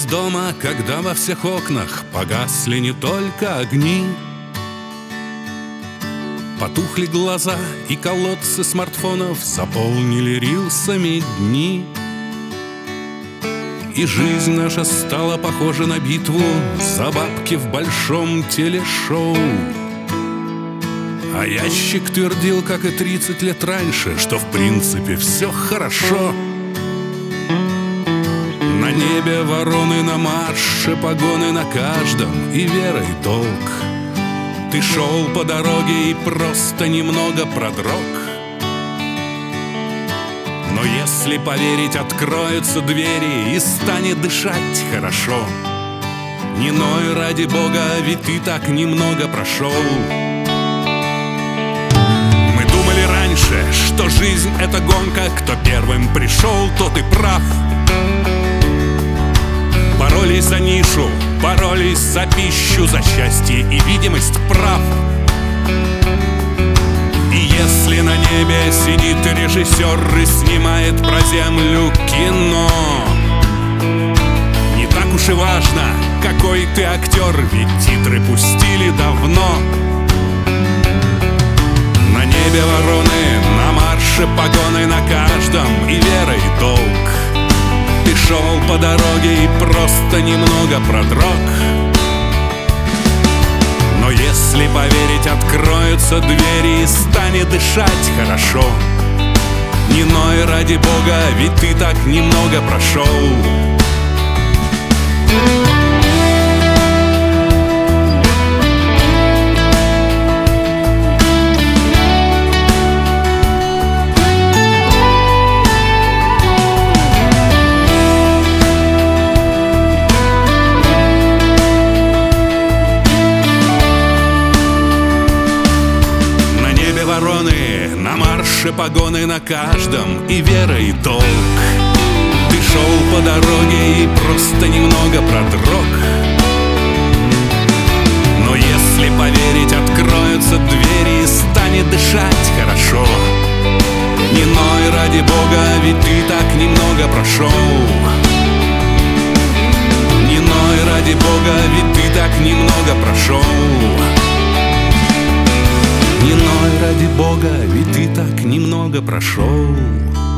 из дома, когда во всех окнах погасли не только огни. Потухли глаза, и колодцы смартфонов заполнили рилсами дни. И жизнь наша стала похожа на битву за бабки в большом телешоу. А ящик твердил, как и 30 лет раньше, что в принципе все хорошо. На небе вороны, на марше погоны на каждом, и верой долг. Ты шел по дороге и просто немного продрог. Но если поверить, откроются двери и станет дышать хорошо. Не ной ради Бога, ведь ты так немного прошел. Мы думали раньше, что жизнь — это гонка, кто первым пришел, тот и прав. Боролись за нишу, боролись за пищу, за счастье и видимость прав. И если на небе сидит режиссер и снимает про землю кино, не так уж и важно, какой ты актер, ведь титры пустили давно. На небе вороны, на марше погоны на каждом, и верой долг. Ты шел по дороге и просто немного продрог. Но если поверить, откроются двери и станет дышать хорошо. Не ной ради Бога, ведь ты так немного прошел. Вороны, на марше погоны на каждом, и верой долг. Ты шел по дороге и просто немного продрог. Но если поверить, откроются двери и станет дышать хорошо. Не ной ради Бога, ведь ты так немного прошел. Не ной ради Бога, ведь ты так немного прошел. Не ной ради Бога, ведь ты так немного прошел.